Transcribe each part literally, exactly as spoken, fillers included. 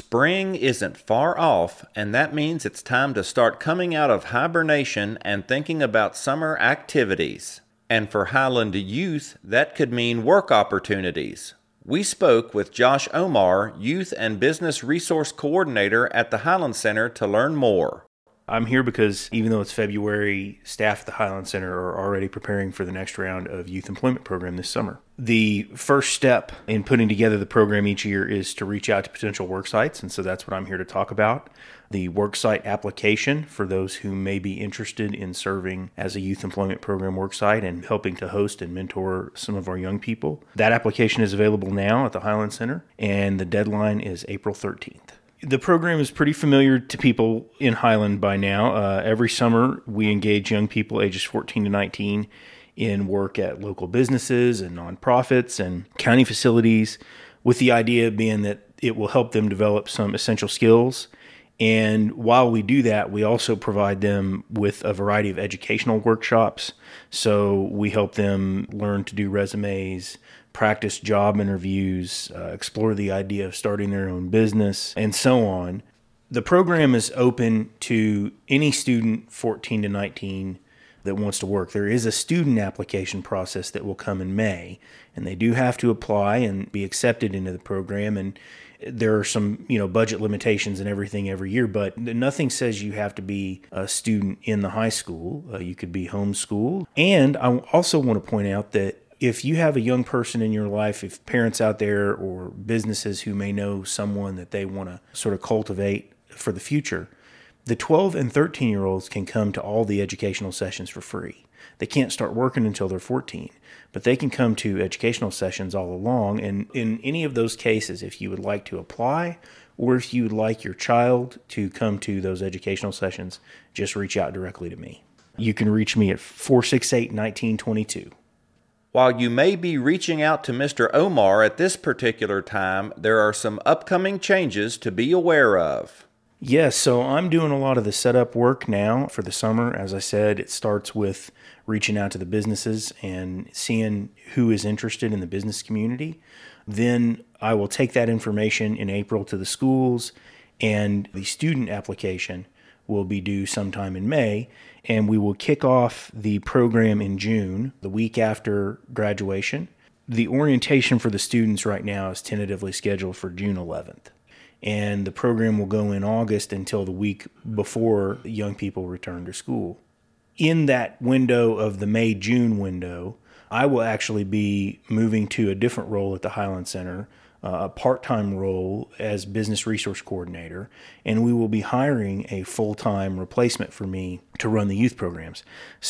Spring isn't far off, and that means it's time to start coming out of hibernation and thinking about summer activities. And for Highland youth, that could mean work opportunities. We spoke with Josh Omar, Youth and Business Resource Coordinator at the Highland Center, to learn more. I'm here because even though it's February, staff at the Highland Center are already preparing for the next round of youth employment program this summer. The first step in putting together the program each year is to reach out to potential work sites, and so that's what I'm here to talk about. The worksite application for those who may be interested in serving as a youth employment program worksite and helping to host and mentor some of our young people. That application is available now at the Highland Center, and the deadline is April thirteenth. The program is pretty familiar to people in Highland by now. Uh, every summer, we engage young people ages fourteen to nineteen in work at local businesses and nonprofits and county facilities, with the idea being that it will help them develop some essential skills. And while we do that, we also provide them with a variety of educational workshops. So we help them learn to do resumes, practice job interviews, uh, explore the idea of starting their own business, and so on. The program is open to any student fourteen to nineteen that wants to work. There is a student application process that will come in May, and they do have to apply and be accepted into the program. And there are some, you know, budget limitations and everything every year, but nothing says you have to be a student in the high school. Uh, you could be homeschooled. And I also want to point out that if you have a young person in your life, if parents out there or businesses who may know someone that they want to sort of cultivate for the future, the twelve and thirteen year olds can come to all the educational sessions for free. They can't start working until they're fourteen, but they can come to educational sessions all along. And in any of those cases, if you would like to apply or if you would like your child to come to those educational sessions, just reach out directly to me. You can reach me at four six eight, one nine two two. While you may be reaching out to Mister Omar at this particular time, there are some upcoming changes to be aware of. Yes, so I'm doing a lot of the setup work now for the summer. As I said, it starts with reaching out to the businesses and seeing who is interested in the business community. Then I will take that information in April to the schools, and the student application will be due sometime in May, and we will kick off the program in June, the week after graduation. The orientation for the students right now is tentatively scheduled for June eleventh. And the program will go in August until the week before young people return to school. In that window of the May-June window, I will actually be moving to a different role at the Highland Center, uh, a part-time role as Business Resource Coordinator, and we will be hiring a full-time replacement for me to run the youth programs.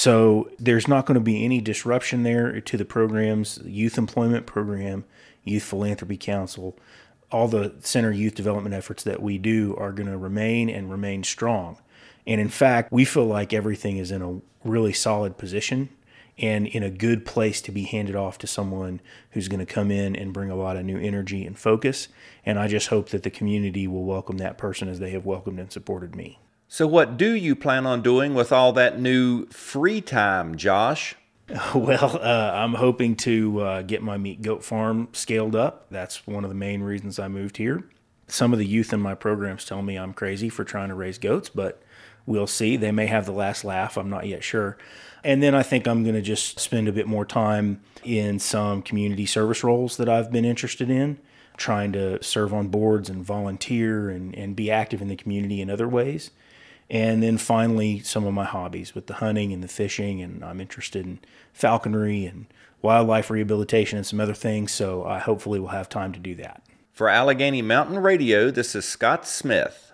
So there's not going to be any disruption there to the programs, Youth Employment Program, Youth Philanthropy Council. All the center youth development efforts that we do are going to remain and remain strong. And in fact, we feel like everything is in a really solid position and in a good place to be handed off to someone who's going to come in and bring a lot of new energy and focus. And I just hope that the community will welcome that person as they have welcomed and supported me. So what do you plan on doing with all that new free time, Josh? Well, uh, I'm hoping to uh, get my meat goat farm scaled up. That's one of the main reasons I moved here. Some of the youth in my programs tell me I'm crazy for trying to raise goats, but we'll see. They may have the last laugh. I'm not yet sure. And then I think I'm going to just spend a bit more time in some community service roles that I've been interested in, trying to serve on boards and volunteer and, and be active in the community in other ways. And then finally, some of my hobbies with the hunting and the fishing, and I'm interested in falconry and wildlife rehabilitation and some other things, so I hopefully will have time to do that. For Allegheny Mountain Radio, this is Scott Smith.